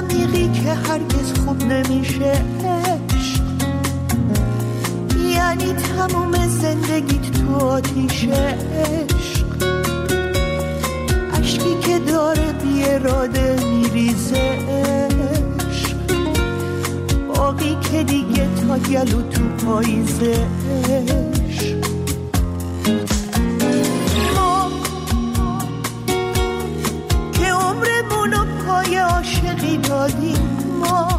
عمیقی که هرگز خوب نمیشه عشق، یعنی تموم زندگیت تو آتیش عشق، عشقی که داره بی اراده میریزه عشق، باقی که دیگه تا گلو تو پاییزه عشق. ما که عمرمونو پای عاشقی دادیم، ما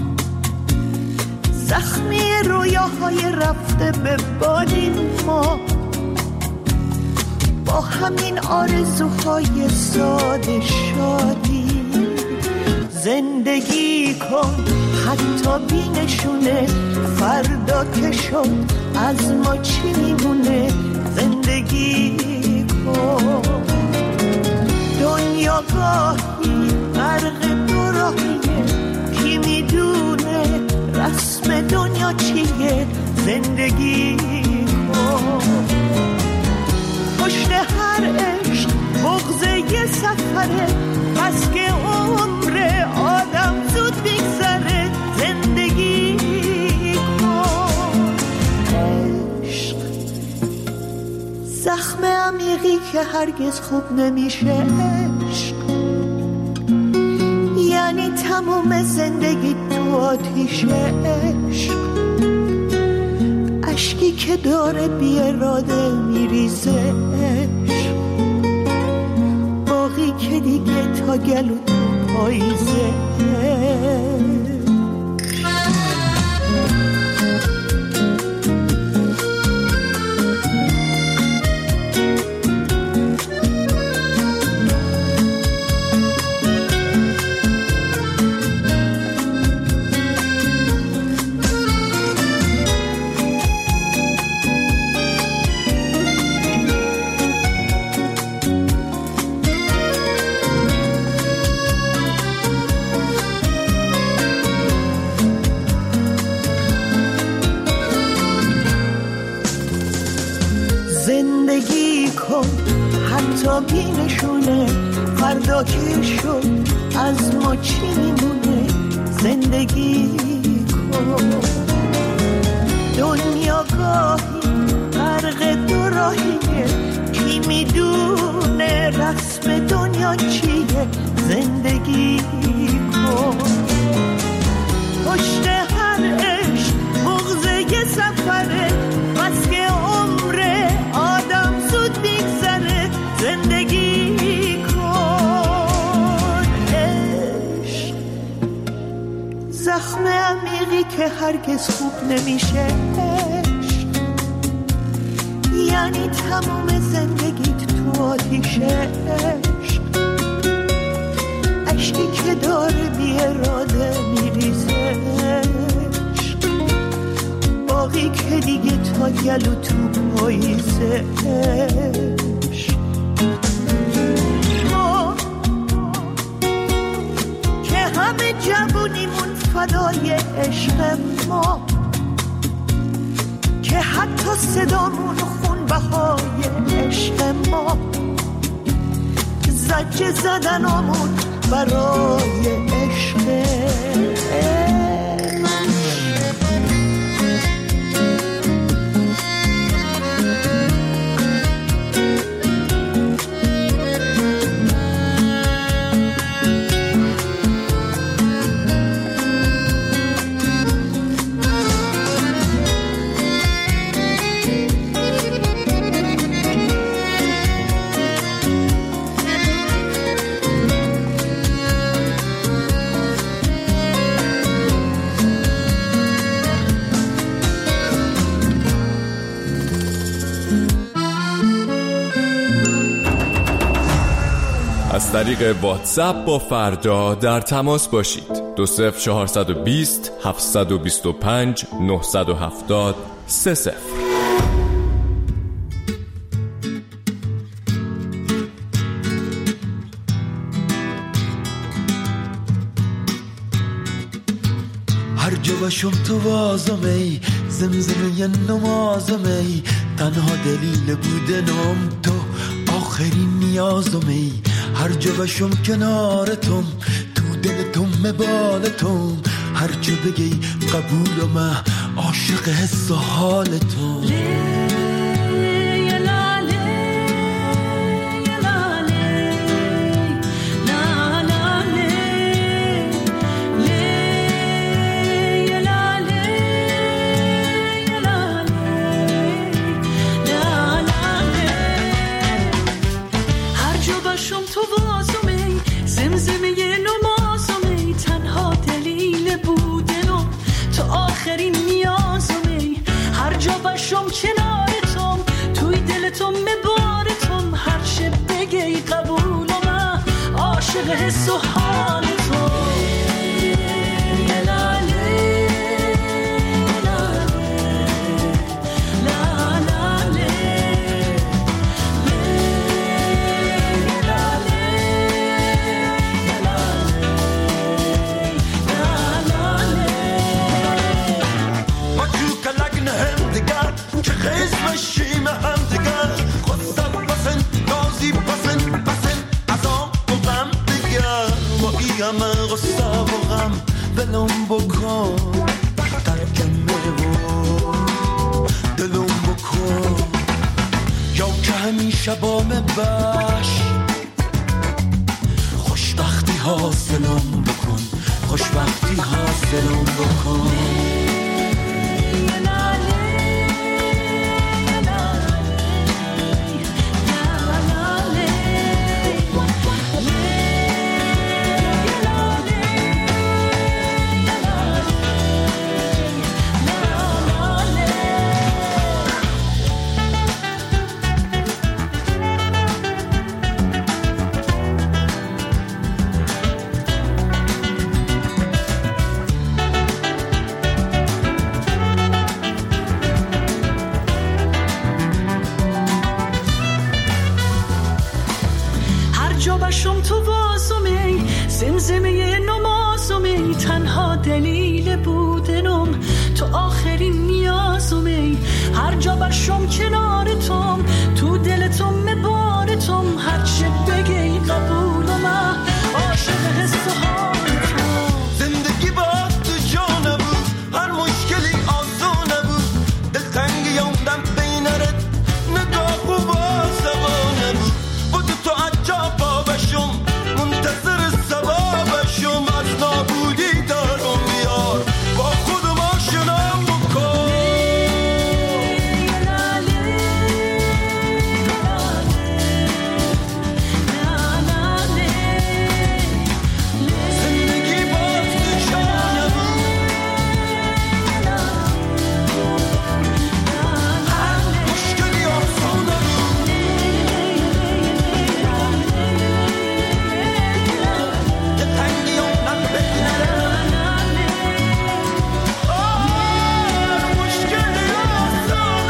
زخمی رویاهای رفته به بالین، ما با همین آرزوهای ساده شادی. زندگی کن حتی بی نشونه، فردا که شد از ما چی میمونه. زندگی کن، دنیا گاهی غرق دو راهیه، کی میدونه رسم دنیا چیه. زندگی کن، پشت هر عشق بغض یه سفره، بس که عمر آدم زود میگذره. زندگی کن، عشق زخم عمیقی که هرگز خوب نمیشه عشق، یعنی تموم زندگی تو آتیش عشق، عشقی که داره بی اراده میریزه عشق، باقی که دیگه تا گلو تو پاییزه. زندگی کن حتی بی نشونه، فردا که شد از ما چی میمونه. زندگی کن، دنیا گاهی غرق دو راهیه، کی میدونه رسم دنیا چیه. زندگی کن، پشت هر عشق بغض یه سفره، بس که عمر آدم زود میگذره. زندگی کن، عشق زخم عمیقی که هرگز خوب نمیشه عشق، یعنی تموم زندگیت تو آتیش عشق، عشقی که داره بی اراده میریزه عشق، باقی که دیگه تا گلو تو پاییزه عشق. ما که همه جوونیمون فدای عشق، ما که حتی صدامون خون بهای عشق، ما زجه زدنامون برای عشق. از طریق واتساپ با فردا در تماس باشید. 20420 725 970 30. هر جا باشم تو وازم ای، زمزمه نمازم ای، تنها دلیل بودنم تو، آخرین نیازم ای. هر جا باشم کنارتم، تو دلتم بالتم هر چه بگی قبولم عاشق حس و حالتم کنارتم توی دلتم مبارتم هر چه بگی قبولم عاشق حس و حالتم بشیم هم دیگر خواستم بسن نازی بسن از آن و غم دیگر با ای همه غصه و غم دلم بکن ترکمه و دلم بکن یا که همیشه با مباش خوشبختی حاصلم بکن خوشبختی حاصلم بکن بشم تو واسمی زمزمه نمازمی تنها دلیل بودنم تو آخرین نیازمی هر جا بشم کنارتم تو دلتم مبارتم هر چه بگی قبولم عاشق حس و حالتم زندگی با تو جا نبود هر مشکلی آسان نبود دلتنگی اومدم بینرت نگاه و بازم نبود بود تو عجب باشم منتظر ثوابشم از نابودی دارم میار با خودم آشنام بکن زندگی با تو جا نبود هر مشکلی آسان نبود دلتنگی اومدم بینرت مشکلی آسان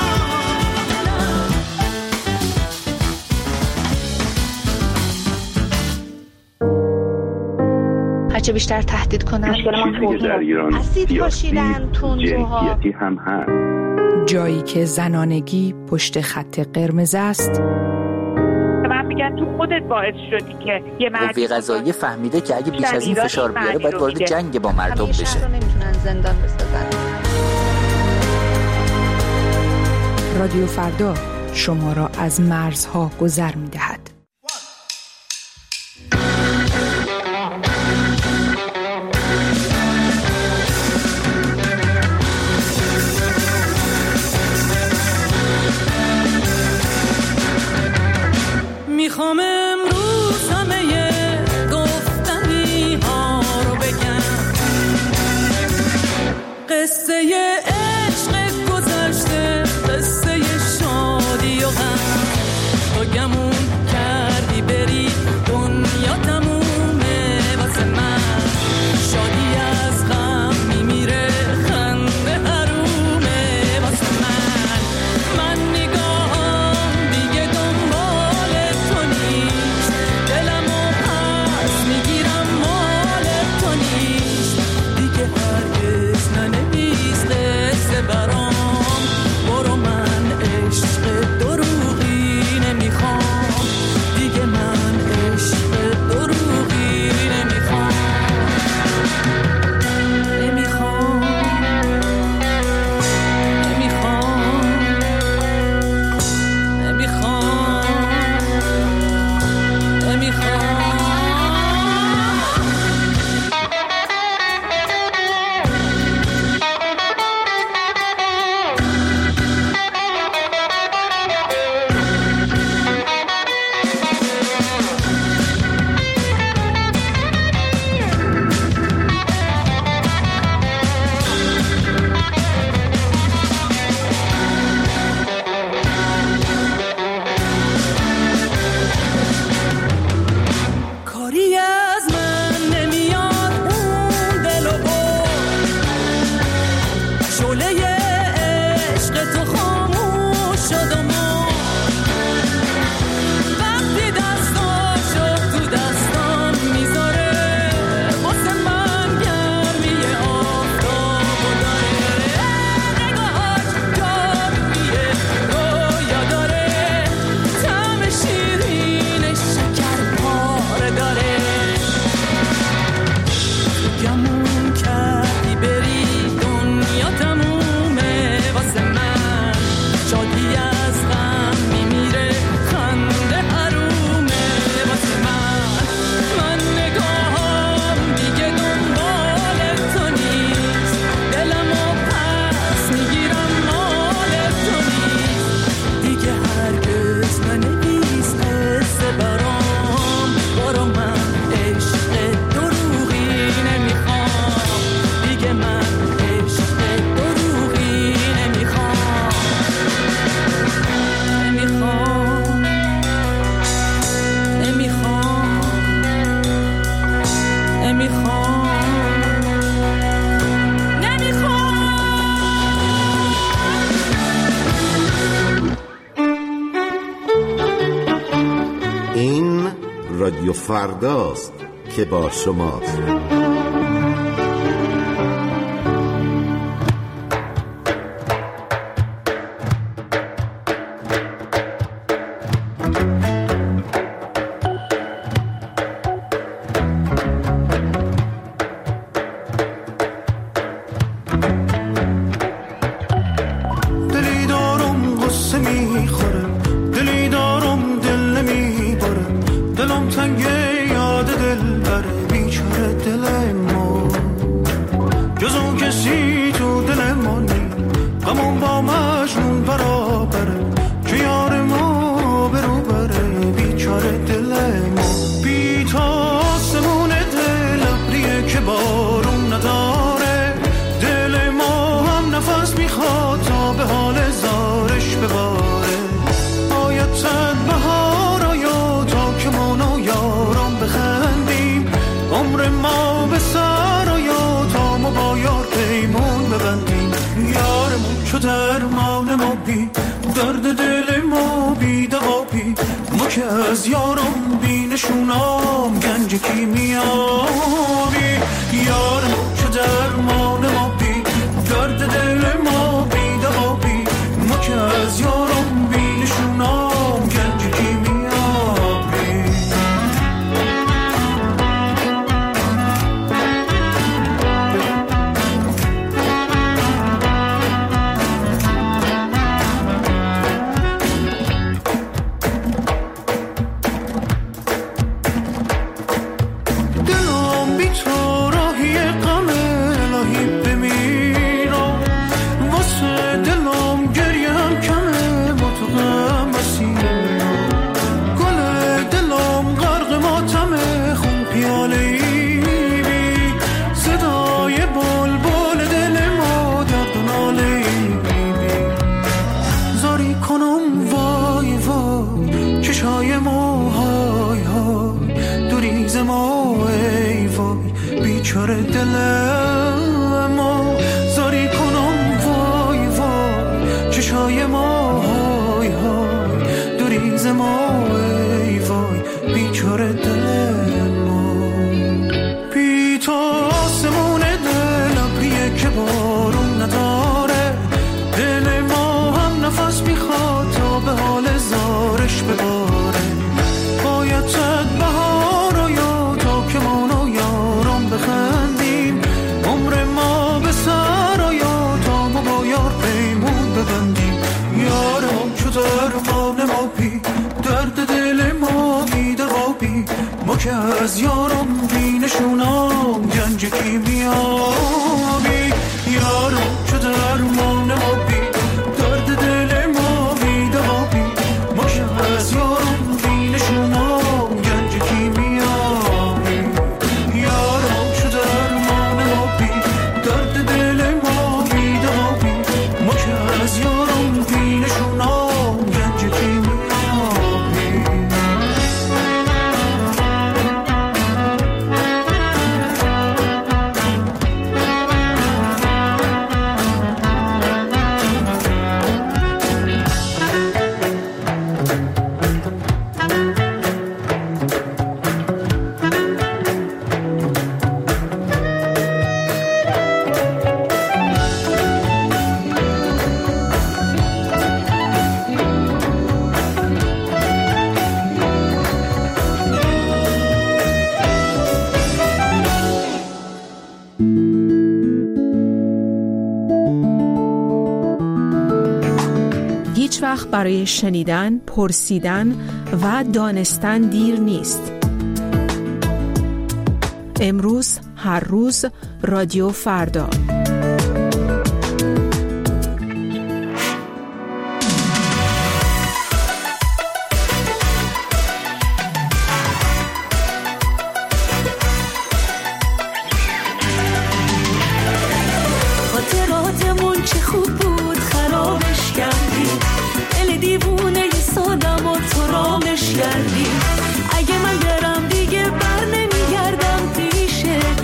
هرچه بیشتر تهدید کنن چیزی که در ایران اسید پاشیدن تندروها جنسیتی هم هست. جایی که زنانگی پشت خط قرمز است من میگن تو خودت باعث شدی که یه قوه قضاییه فهمیده که اگه بیش از این فشار بیاره باید وارد جنگ با مردم همه شهر بشه. رو نمیتونن زندان بسازن. رادیو فردا شما را از مرزها گذر می‌دهد. میخوام امروز همه گفتنی ها رو بگم قصه عشق گذشته قصه شادی و غم تو گمون این رادیو فرداست که با شماست. که از یارم بینشونم گنج کیمیابی یارم چه درمان ما بی درد دل ما بی دوابی ما که از یارم بینشونم گنج کیمیابی یارم چه درمان ما بی درد دل ما بی دوابی ما که از یارم بینشونم گنج کیمیابی. هیچ وقت برای شنیدن، پرسیدن و دانستن دیر نیست. امروز، هر روز، رادیو فردا. خاطراتمون چه خوب بود خرابش کردی، دل دیوونه ی سادم و تو رامش کردی. اگه من برم دیگه بر نمیگردم پیشت،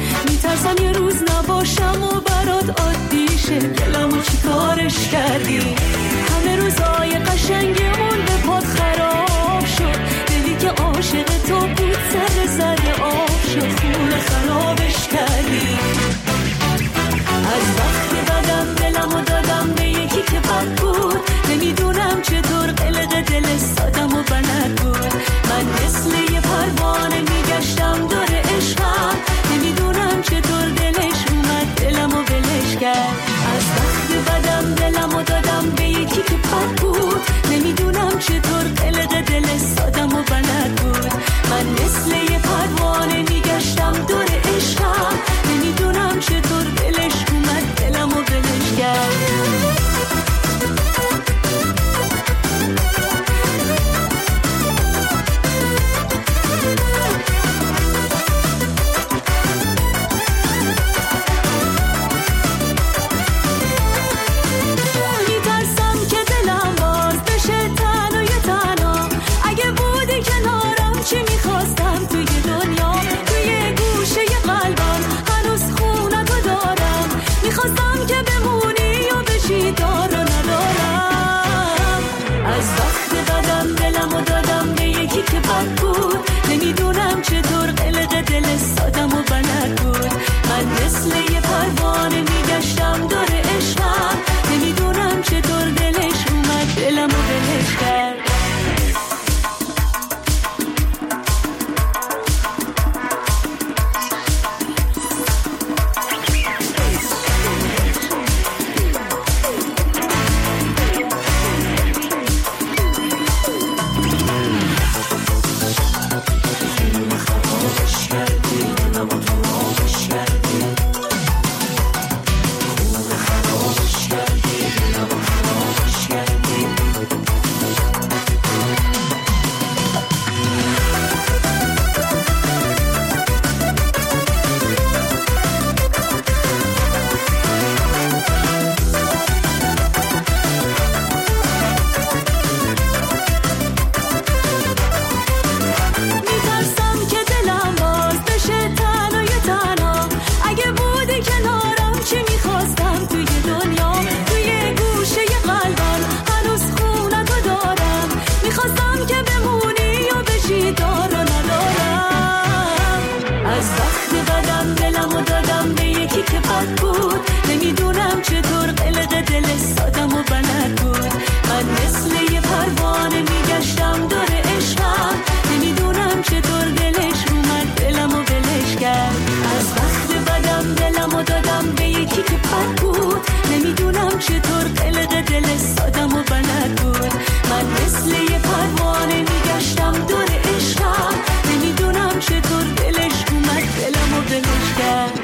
از وقت بدم دلمو دادم به یکی که بد بود، نمیدونم چطور قلق دل سادم و بلد بود. من مثل یه پروانه میگشتم دور عشقم، نمیدونم چطور دلش اومد دلمو بلش کرد. از وقت بدم دلمو دادم به یکی که بد بود، نمیدونم چطور قلق دل سادم و بلد بود. من مثل یه پروانه میگشتم دور عشقم، نمیدونم چطور دلش اومد دلمو بلش کرد.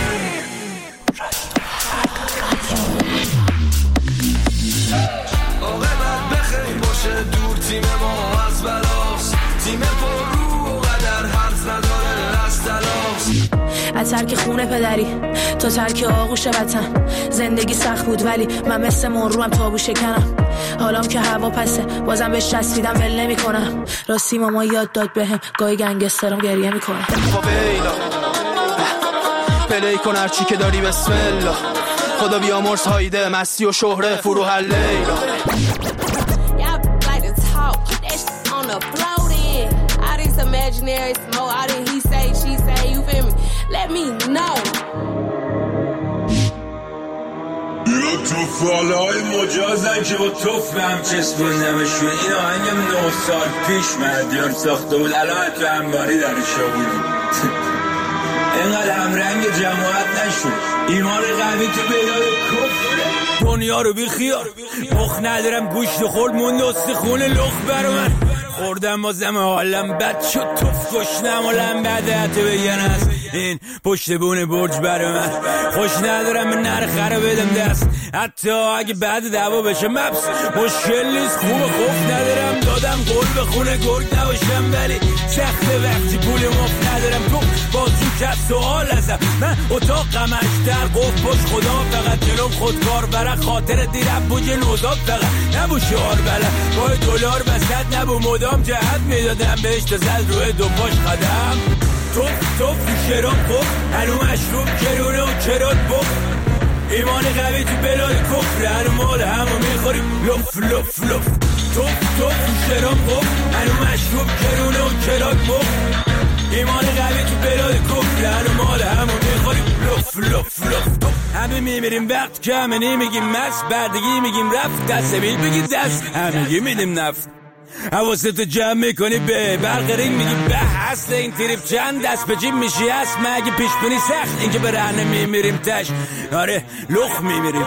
عاقبت بخیر باشه دور تیم ما از بلاست، تیم پر رو قدر حرف نداره از تلاست. از ترک خونه پدری تا ترک آغوش وطن، زندگی سخت بود ولی من مثل مرروم تابو شکنم. حالام که هوا پسه بازم بهش چسبیدم ول نمی کنم. راستی ماما یاد داد بهم گاهی گنگسترم گریه میکنه. فاویلا پلی کن هرچی که داری بسم الله، خدا بیامرز هایده مستی و شهره فروح لیلا. Imaginary smoke, all that he say, she say, you feel me? Let me know. تو فالای مجازن که با توفم چسبوندمشون. این آهنگم 9 سال پیش مدیار ساخته بود، الان تو انباری در شابونی. اینقدر همرنگ جماعت نشون، ایمان قوی تو بیدار کفره. دنیا رو بی خیار مخ ندارم، گوشت خورد موند استخون لخ برا من. خوردم بازم حالم بد شد، توف گشنم و لنبده تو بگن است این پشت بونه برج برا من. خوش ندارم من نرخه رو بدم دست، حتی اگه بعد دعوا بشه مبس مشکل نیست. خوب خوف ندارم دادم گل به خونه گرگ نباشم، ولی سخت وقتی پول مفت ندارم. تو بازو کس سوال ازم، من اتاقم اشتر قف باش خدا فقط جلوم خودکار برا خاطر دیرم بوجه نوزاد فقط نبو شعار بلد با دلار بسد نبو مدام جهت میدادم بهش تا زد روی دو پاش قدم. توف شراب خوب هنو مشروب کرونه و کرات بخ، ایمان قوی تو بلاد کفر هنو مال همو میخوریم لف لف لف. توف شراب خوب هنو مشروب کرونه و کرات بخ، ایمان قوی تو بلاد کفر هنو مال همو میخوریم لف لف لف. همه میمیریم وقت کمه نمیگیم مست، بردگی میگیم رفت دست بیل بگی دست، همگی میدیم نفت. حواستو جمع میکنی به برقرین میگی به اصل این تریپ چند دست به جیب میشی هست مگه پیش بینی سخت اینکه به رهنه میمیریم تش. آره لخ میمیریم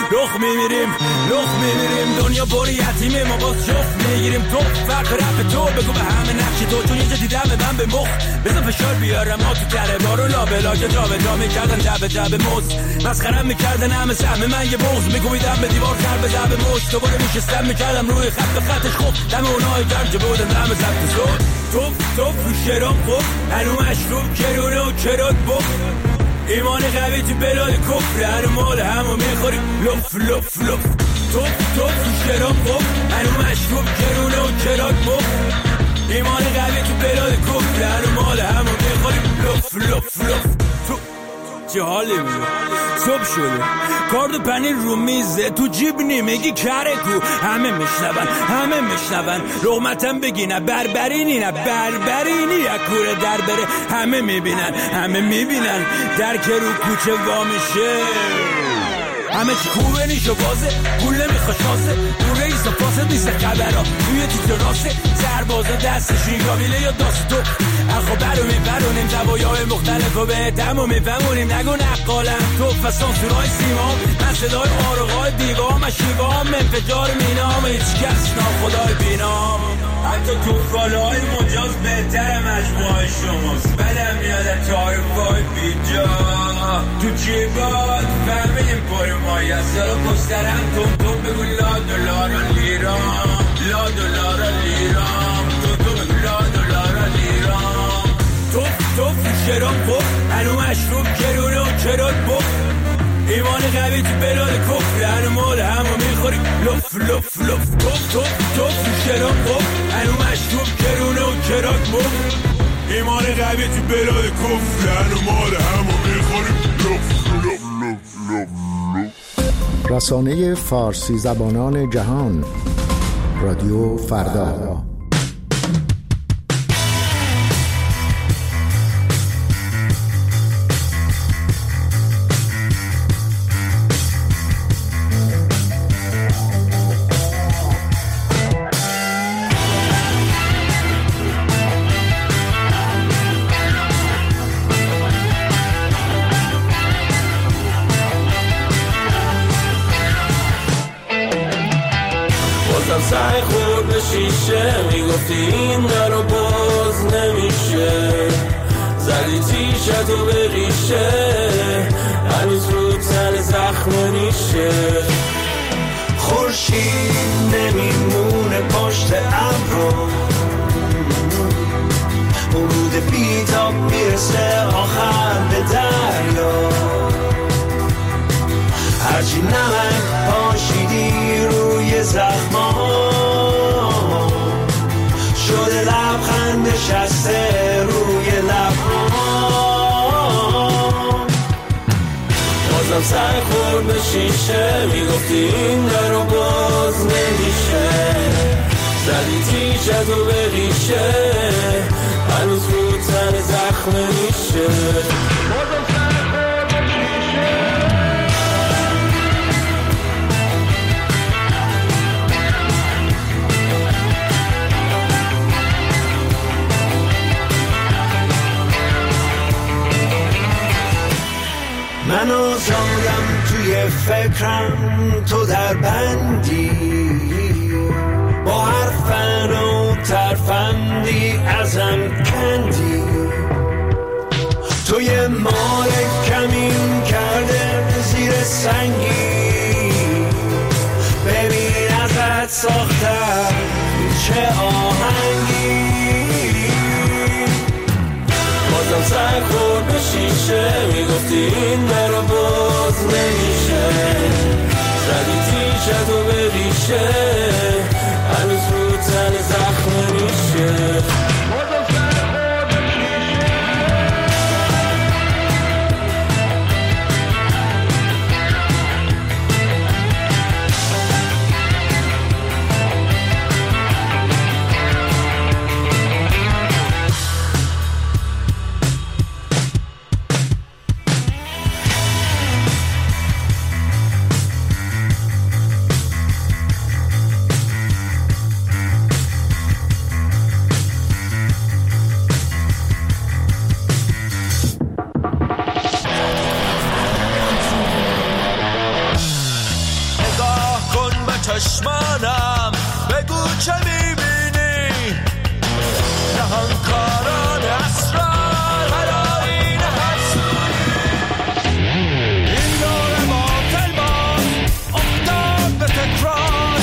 دنیا باری یتیمه ما باز جفت میگیریم. تو فرق رپ تو بگو به همه نقشی تو، چون اینجا دیدم من به مخ بزن فشار بیارم ما تو تره بارو لابلا جا به جا میکردن جب موز مسخرم میکردن همه سهم من یه بغض میگویدم به دیوار سر به زب مشت دوباره میشستم میکردم روی خطش خوب دم اونای گرج بودن دم زبط زود. توف شراب خوب هنو مشروب کرونه و کرات بخ، ایمان قوی تو بلاد کفر هنو مال همو میخوریم لف لف لف. توف شراب خوب هنو مشروب کرونه و کرات بخ، ایمان قوی تو بلاد کفر هنو مال همو میخوریم لف لف لف. چه حالی میگه صبح شده کارد و پنیر رو میزه تو جیب نمیگی کره کو، همه میشنون لقمتم بگی نه بربرینی اکوره در بره همه میبینن در که رو کوچه وا میشه همه چی خوبه نیشو بازه پول نمیخواد شاسه اون رئیس و پاسه نیست خبرها توی تیتر راسه سربازا دستش ریگاویله یا داست تو اخو برونیم زوایای مختلف و به دمو میفهمونیم نگو نقالم تو فسان سورای سیمام من صدای آرقای دیوام شیوام انفجار مینام هیچ کس ناخدای بینام حتی تو فالهای مجاز بهتر مجموعه شماست بدم میاد تایفای بیجا تو جیبات فهمیدیم پاری مایی از سالا پسترم تون بگو لا دلار لیرام تون بگو لا دلار لیرام توف شرام خوب هنو مشروب کرونه و کرات بخ، ایمان قوی تو بلاد کفر هنو مال همو میخوریم لف لف لف. توف شرام خوب هنو مشروب کرونه و کرات بخ، ایمان قوی تو بلاد کفر هنو مال همو میخوریم لف لف لف لف. رسانه فارسی زبانان جهان رادیو فردا. شیشه میگفتی این درو باز نمیشه، زدی تیشتو به ریشه هنوز رو تن زخم نیشه. خورشید نمیمونه پشت ابرو، ورود بیتاب میرسه آخر به دریا، هرچی نمک پاشیدی روی زخما شده لبخند نشسته روی لبها. بازم سر خورد به شیشه میگفتی این درو باز نمیشه، زدی تیشتو به ریشه هنوز رو تن زخم نیشه. بازم سر خورد به شیشه. منو زادم توی فکرم تو در بندی، با هر فن و ترفندی ازم کندی، توی مال کمین کرده زیر سنگی، ببین ازت ساختم چه آهنگی. بازم سر خورد به شیشه میگفتی این درو باز نمیشه، زدی تیشتو به ریشه هنوز رو تن زخم نیشه. بازم سر خورد به شیشه. چشمانم بگو چه میبینی، نهانکاران اسرار هراین حسونی، این دور باطل باز افتاد به تکرار،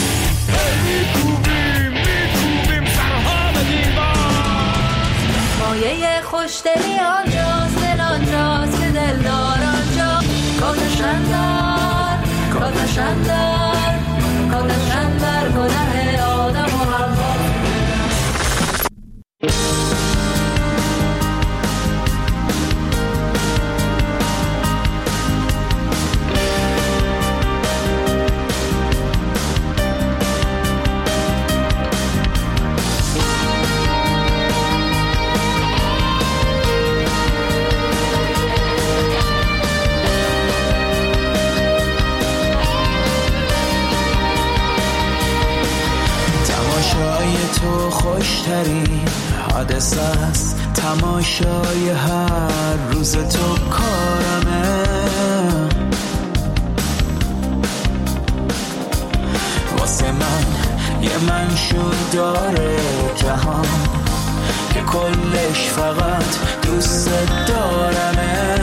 میکوبیم سرها به دیوار. مایه خوشدلی آنجاست، دل آنجاست که دلدار آنجا، کاتشندر کاتشندر کاتشندر گناه آدم و حوا. تو خوشترین حادثه است، تماشای هر روز تو کارمه، واسه من یه منشور داره جهان که کلش فقط دوست دارمه.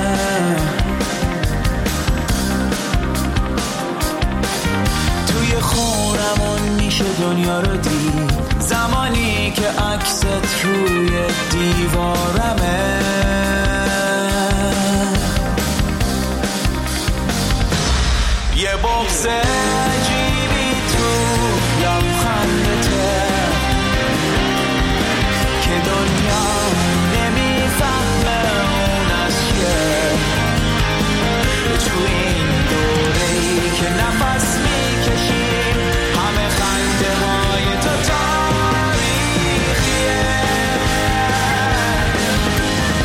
توی خونمون میشه دنیا رو دید، زمانی که عکست روی دیوارمه. یه بغض عجیبی تو لبخندته که دنیا نمیفهمه اون از چیه، تو این دوره‌ای که نفس میکشیم همه خنده های تو تاریخیه.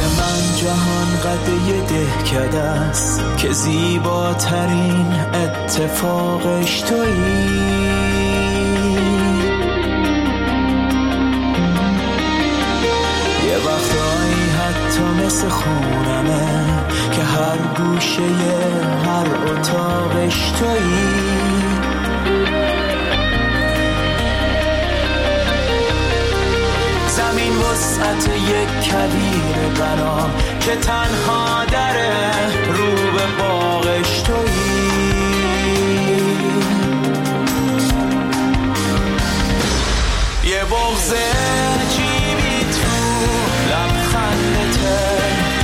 من جهان قد یه دهکده است که زیباترین اتفاقش تویی. یه وقتایی حتی مثل خونمه که هر گوشه هر اتاقش تویی. زمین وسعت یک کویر غنا که تنها دره رو به باغش تویی. یه بغض عجیبی تو لبخندته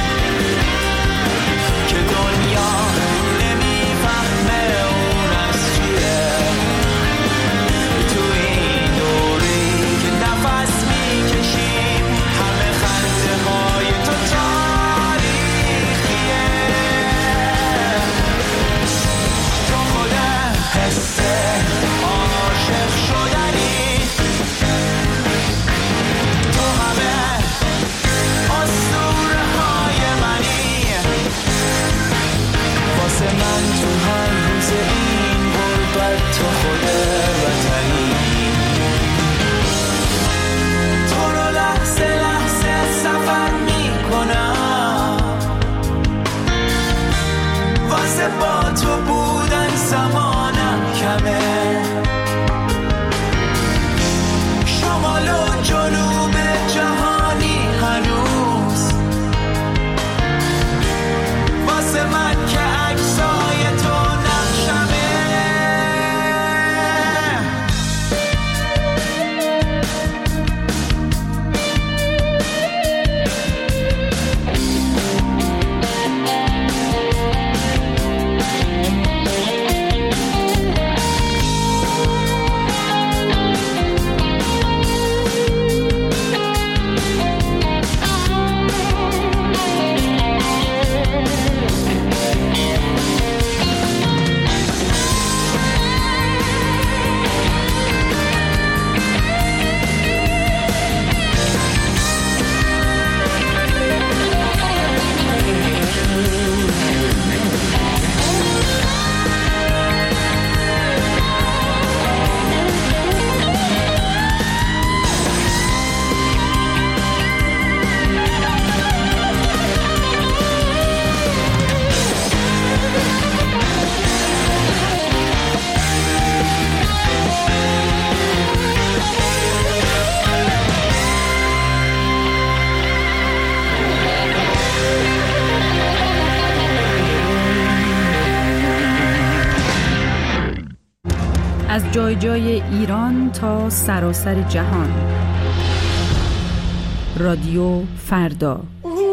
که دنیا نمیفهمه اون از چیه. تو این دوری که نفس میکشیم همه خنده های تو تاریخیه. تو خود حس عاشق شدنی، تو همه اسطوره های منی. واسه من تو هر روز این غربت تو خود وطنی. تو رو لحظه لحظه سفر میکنم واسه با تو بودن زمانم کمه. شمال و جنوب جهانی هنوز واسه من که عکسای تو نقشمه. از جای جای ایران تا سراسر جهان. رادیو فردا.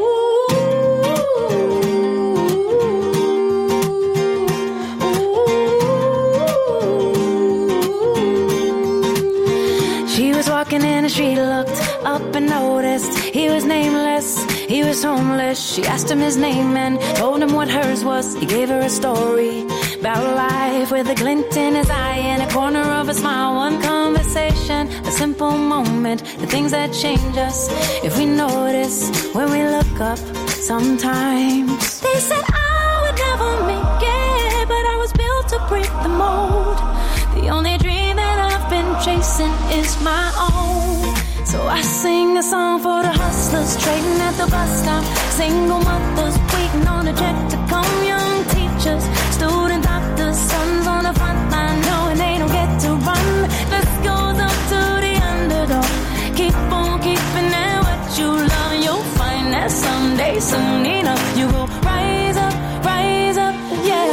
She was walking in the street, looked up and noticed he was nameless, he was homeless. She asked him his name and told him what hers was. He gave her a story about life with a glint in his eye and a corner of a smile. One conversation, a simple moment, the things that change us if we notice when we look up sometimes. They said I would never make it, but I was built to break the mold. The only dream that I've been chasing is my own. So I sing a song for the hustlers trading at the bus stop, single mothers waiting on a check to come, young teachers, student doctors, sons on the front line knowing they don't get to run. This goes up to the underdog. Keep on keeping at what you love. You'll find that someday, soon enough, you will rise up, yeah.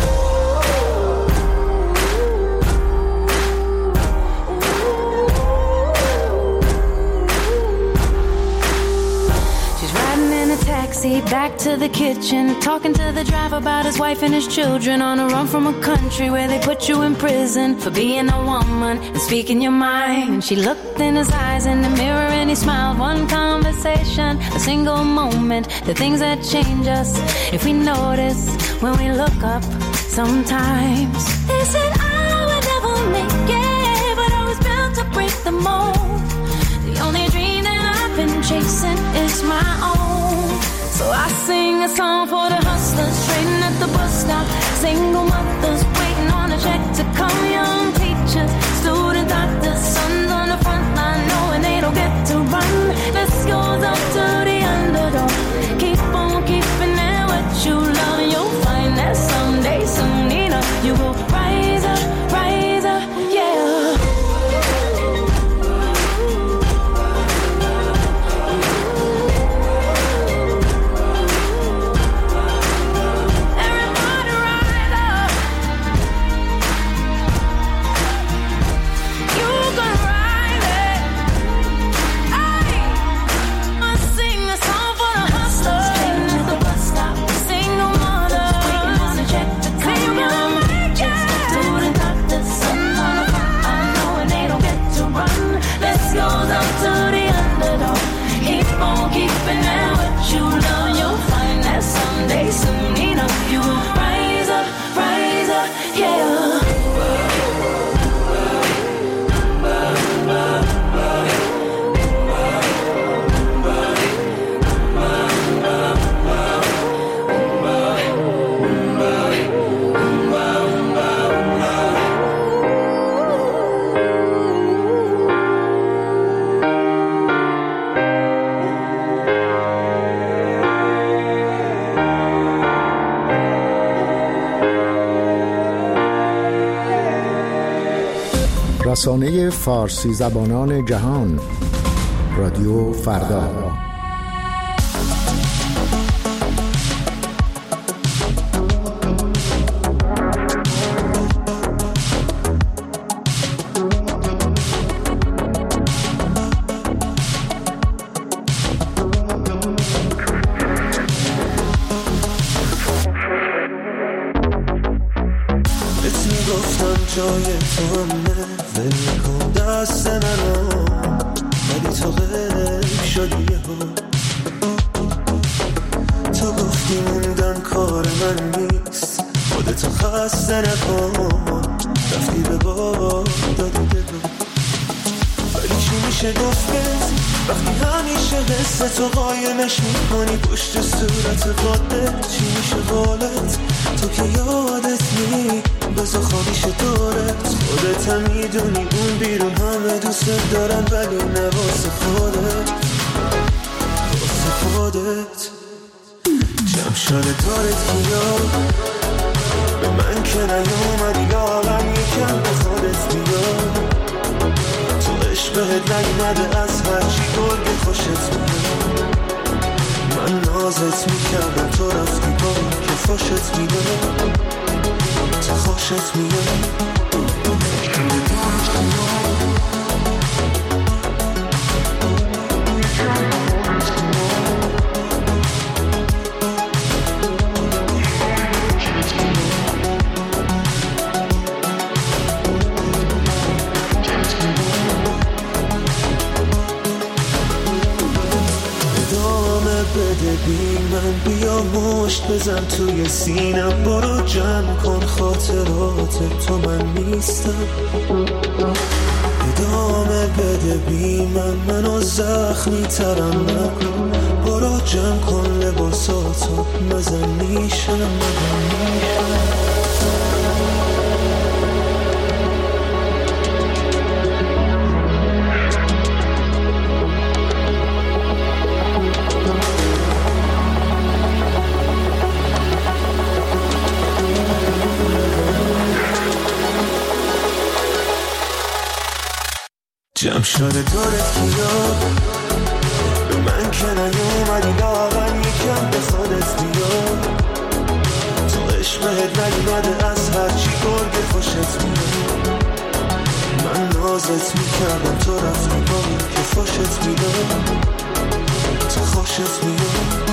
Taxi back to the kitchen, talking to the driver about his wife and his children, on a run from a country where they put you in prison for being a woman and speaking your mind. And she looked in his eyes in the mirror and he smiled. One conversation, a single moment, the things that change us if we notice when we look up sometimes. They said I would never make it, but I was built to break the mold. The only dream that I've been chasing is my own. So I sing a song for the hustlers trading at the bus stop, single mothers waiting on a check to come, young teachers, student doctors, sons on the front line knowing they don't get to run. This goes up to the underdog. Keep on keeping it what you love, and you'll find that someday, soon enough, you will rise up, yeah. رسانه فارسی زبانان جهان، رادیو فردا. جای تو همه ول کن دست منو، ولی تو غیب شدی یهو. تو گفتی موندن کار من نیست، خودتو خسته نکن، رفتی به بابا دادی بگو. ولی چی میشه گفت وقتی همیشه حس تو قایمش میکنی پشت صورت خودت؟ چی میشه قولت تو که یادت نی بزا خوابیش دارت؟ خودت هم میدونی اون بیرون همه دوست دارن، ولی نه واسه خودت، واسه خودت. جمشال دارت کیا به من که نیومدی لاغم یکم به خودت بیاد. تو عشق بهت نیومده از هرچی گرگ خوشت میاد. من نازت میکردم تو رفتی با که خوشت میاد، تو خوشت میاد. بده بی من بیا مشت بزن توی سینم، برو جمع کن خاطرات تو من نیستم. ادامه بده بی من منو زخمی ترم نکن، برو جمع کن لباساتو مزن میشم. جمع شده دارت کیا به من که نیومدی لاغم یکم به خودت بیاد. تو عشق بهت نیومده از هرچی گرگ خوشت میاد. من نازت میکردم تو رفتی با که خوشت میاد، تو خوشت میاد.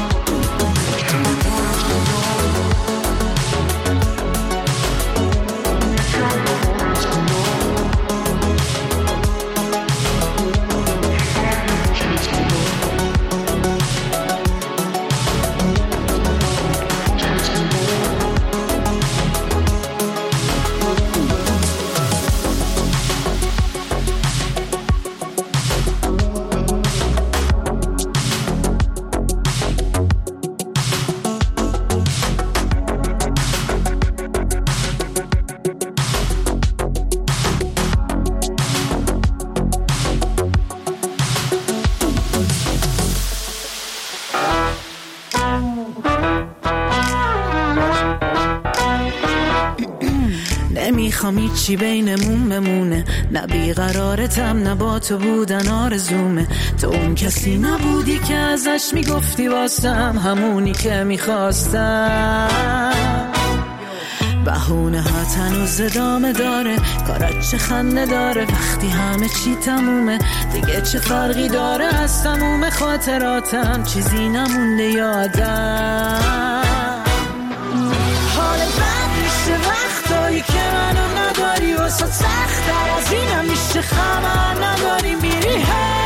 نمیخوام هیچی بینمون بمونه، نه بیقرارتم نه با تو بودن آرزومه. تو اون کسی نبودی که ازش میگفتی واسم همونی که میخواستم. بهونه ها هنوز ادامه داره، کارات چه خنده داره وقتی همه چی تمومه. دیگه چه فرقی داره از تموم خاطراتم، چیزی نمونده یادم. حال بد میشه وقتایی که منو نداری، واسه سخت‌تر از اینم میشه خبر نداری میری هی،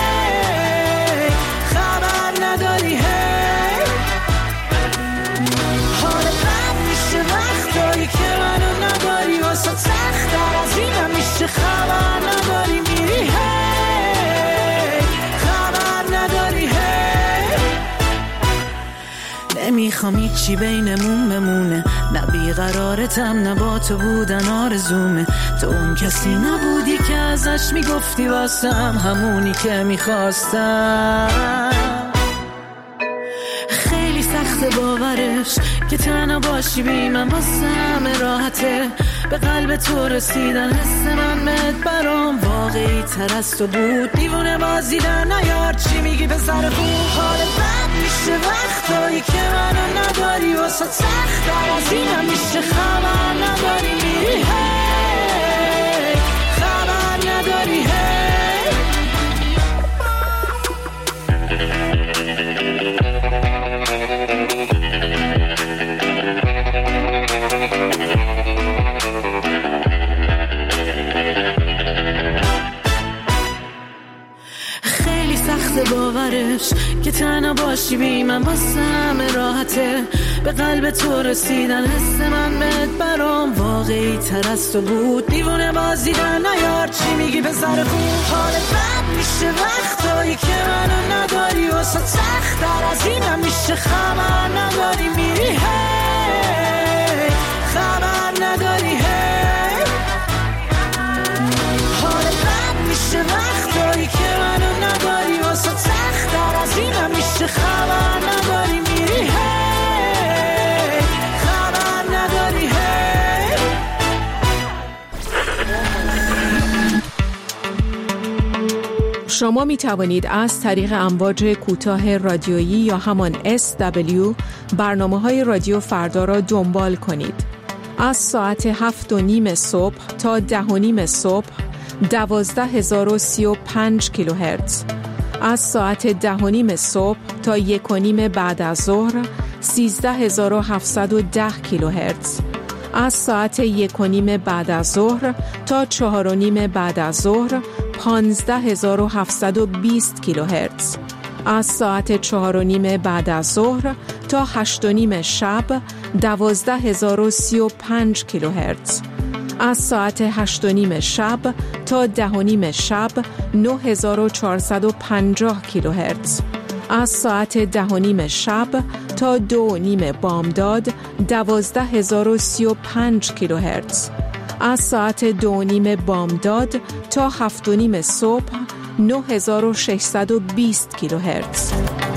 خبر نداری هی. حال بد میشه وقتایی که منو نداری، واسه سخت‌تر از اینم میشه خبر نداری میری هی، خبر نداری هی. نمیخوام هیچی بینمون بمونه، نه بیقرارتم نه با تو بودن آرزومه. تو اون کسی نبودی که ازش میگفتی واسم همونی که میخواستم. خیلی سخت باورش که تنها باشی بی من واسم راحته، به قلب تو رسیدن حس من بهت برام واقعی تر از تو بود. دیوونه بازی در نیار چی میگی به سر خوب. حال بد میشه وقتایی که منو نداری، واسه سخت‌تر از اینم میشه خبر نداری میری هی، خبر نداری هی. خیلی سخت باورش که تنها باشی بی من واسم راحته، به قلب تو رسیدن حس من بهت برام واقعی تر از تو بود. دیوونه بازی در نیار چی میگی به سر خوب. حال بد میشه وقتایی که منو نداری، واسه سخت‌تر از اینم میشه خبر نداری میری هی، خبر نداری هی. حال بد میشه وقتایی که منو نداری، واسه سخت‌تر از اینم میشه خبر نداری میری هی، خبر نداری هی. شما می توانید از طریق امواج کوتاه رادیویی یا همان SW برنامه‌های رادیو فردا را دنبال کنید. از ساعت 7:30 صبح تا 10:30 صبح 12035 کیلوهرتز، از ساعت 10:30 صبح تا 1:30 بعد از ظهر 13710 کیلوهرتز، از ساعت 1:30 بعد از ظهر تا 4:30 بعد از ظهر 15720 کیلوهرتز، از ساعت 4:30 بعد از ظهر تا 8:30 شب 12035 کیلوهرتز، از ساعت 8:30 شب تا 10:30 شب 9450 کیلوهرتز، از ساعت 10:30 شب تا 2:30 بامداد 12035 کیلوهرتز، از ساعت 2:30 بامداد تا 7:30 صبح 9620 کیلوهرتز.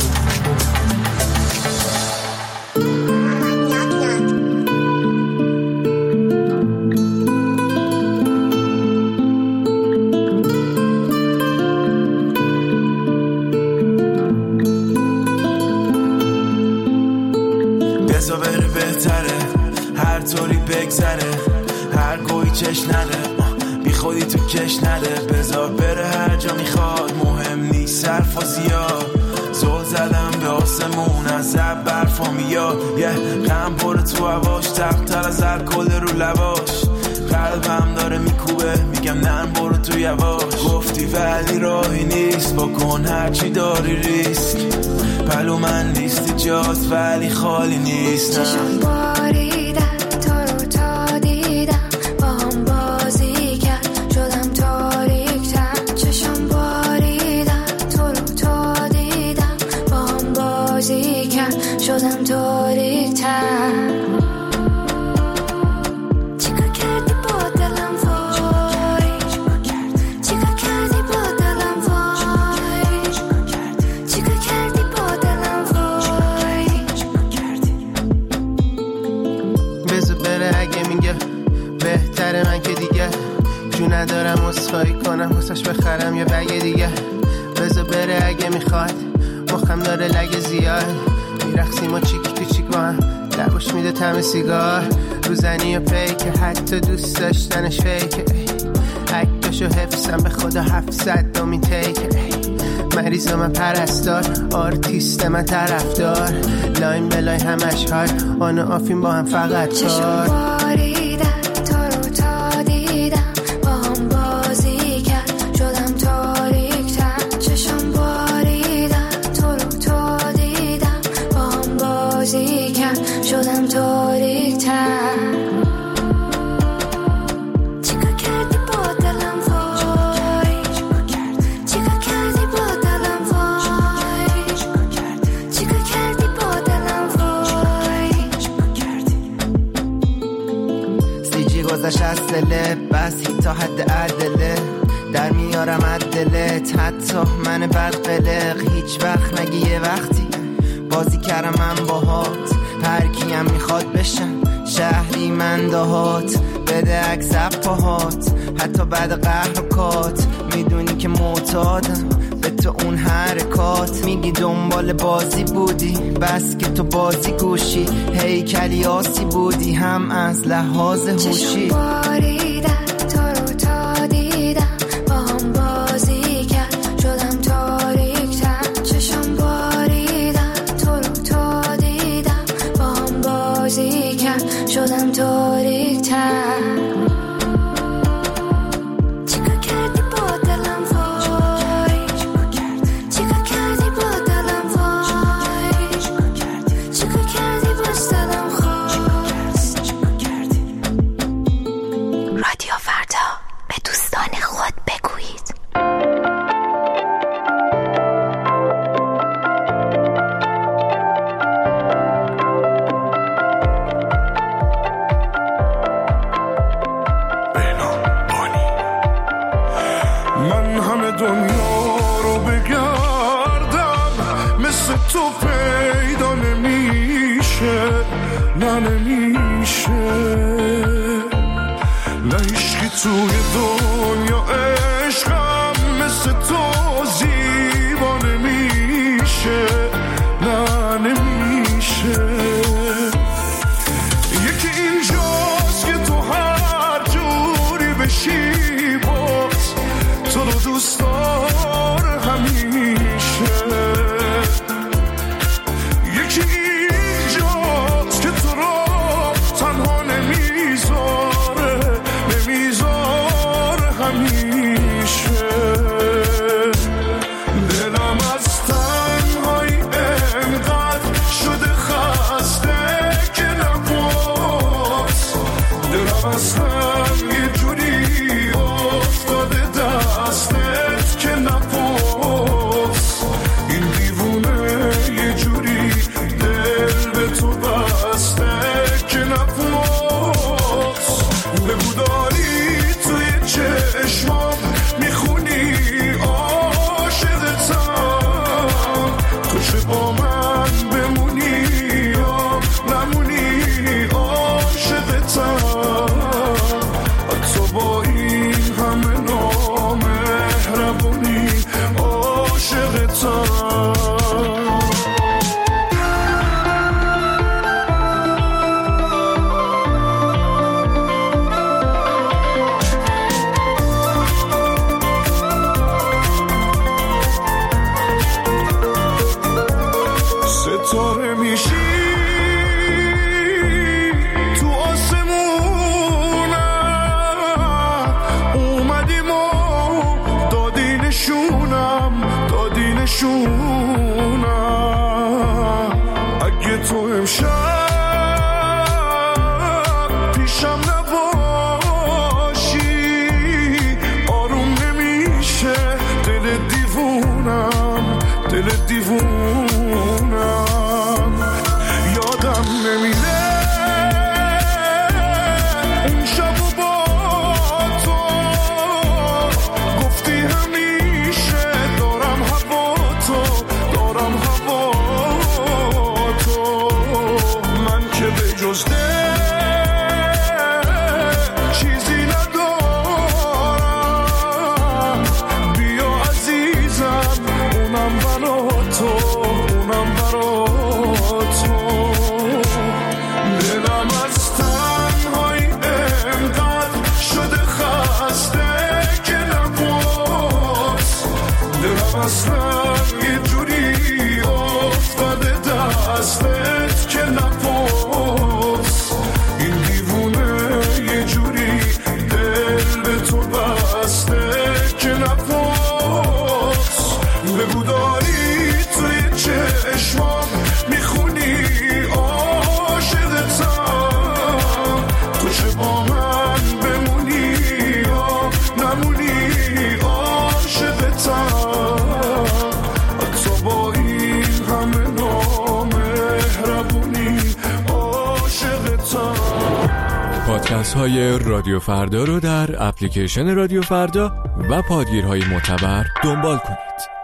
بذار بره بهتره، هر طوری بگذره، هر گویی چش نده، بی خودی تو کش نده. بذار بره هر جا میخواد، مهم نیست صرف و زیاد. زل زدم به آسمون از زب برفا میاد، یه غم پر تو هواش، تختر از الکل رو لباش. قلبم داره میکوبه، میگم نرم برو تو یواش. گفتی ولی راهی نیست، بکن هرچی داری ریسک. پلو من لیستی جاست ولی خالی نیست. چشم باریدن تو رو تا دیدم، با هم بازی کرد شدم تاریک‌تر. چشم باریدن تو رو تا دیدم، با هم بازی کرد شدم تاریک‌تر. من که عذرخواهی کنم واسش بخرم یه بگ دیگه بذار بره اگه میخواد مخم داره لگه زیاد میرقصیم و چیک تو چیک با هم لباش میده طعم سیگار روزنی و پیکه حتی دوست داشتنش فیکه عکسشو حفظم به خدا 700 دومین تیکه مریض من پرستار آرتیست من طرفدار لاین بلای همش های آن و آفین با هم فقط کار باریدن تو رو تا دیدم با هم بازی کرد شدم تاریک‌تر چشم باریدن تو رو تا دیدم با هم بازی کرد شدم تاریک‌تر گذاشت از دلت بس تا حد عدله در میارم عدلت حتی من بد قلق هیچ وقت نگی یه وقتی بازی کردم من باهات هر کیم میخواد بشم شهری من دهات بده عکس پاهات حتی بعد قهر و کات میدونی که معتادم به تو اون حرکات میگی دنبال بازی بودی بس که تو بازی گوشی هیکلی آسی بودی هم از لحاظ هوشی باریدن تو رو تا دیدم با هم بازی کرد شدم تاریک‌تر چشم باریدن تو رو تا دیدم با هم بازی کرد شدم تاریک‌تر توی دنیا عشقم مثل تو زیبا نمیشه نه نمیشه یکی اینجاست که تو هر جوری بشی باز تو رو دوست داره همیشه یکی اینجاست که تو رو تنها نمیذاره همیشه دلم از تنهایی انقدر شده خسته که نباز دلم از هم یه جوری افتاده دستت که نباز این دیوونه یه جوری دل به تو بسته که نباز بگو داری توی چشمام میخونی عاشقتم تو چه با من بمونی یا نمونی عاشقتم حتی با این همه نامهربونی عاشقتم ستاره میشی تو آسمونم اومدیم و دادی نشونم اگه تو امشب پیشم نباشی آروم نمیشه دل دیوونم یادم نمیره اون شب و با تو گفتی همیشه دارم هوا تو دستت که نپرس، این دیوونه یه جوری دل به تو بسته که نپرس. بگو داری توی چشمام میخونی عاشقتم، تو چه با من بمونی یا نمونی عاشقتم، حتی با این همه نامهربونی عاشقتم. پادکست های رادیو فردا رو در اپلیکیشن رادیو فردا و پادگیرهای معتبر دنبال کنید.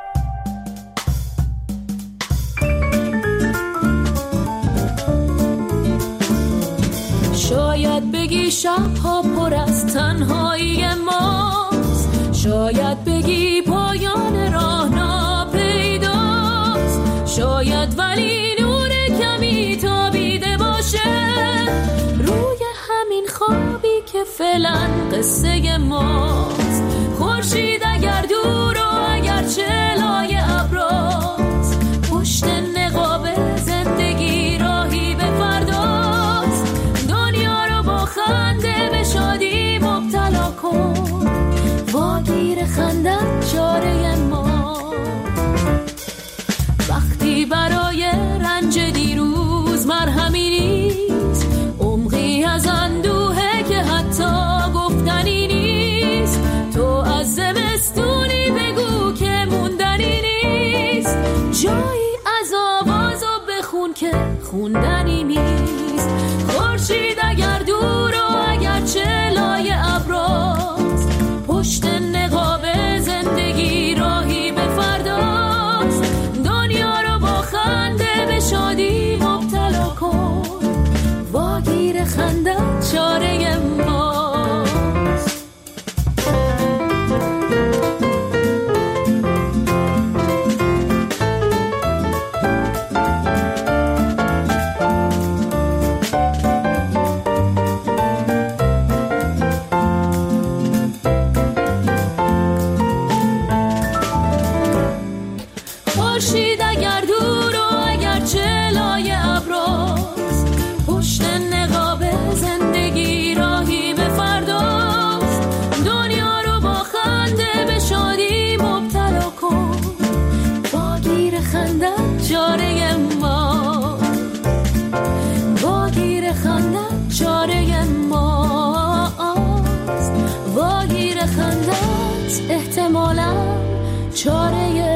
شاید بگی شبها پر از تنهایی ماست، شاید بگی پایان راه ناپیداست، شاید ولی نور کمی تابیده باشه روی همین خوابی که فعلا قصه ماست. خورشید اگر دور و اگر چلای ابراست، پشت نقاب زندگی راهی به فرداست. دنیا رو با خنده به شادی مبتلا کن، واگیر خندت چاره ما. وقتی برای رنج دیروز مرهمی نیست، عمقی از اندوهه که حتی گفتنی نیست. تو از زمستونی بگو که موندنی نیست، جایی از آواز و بخون که خوندنی نیست. خورشید اگر دور و اگر چلای ابراست، پشت نقاب زندگی راهی به فرداست. دنیا رو با خنده به شادی مبتلا کن، واگیر خندت چاره ماست. خورشید اگر دور و اگر چلای ابراست، پشت نقاب زندگی راهی به فرداست. دنیا رو با خنده به شادی مبتلا کن، واگیر خندت چاره ما، واگیر خندت چاره ماست، واگیر خندت احتمالاً چاره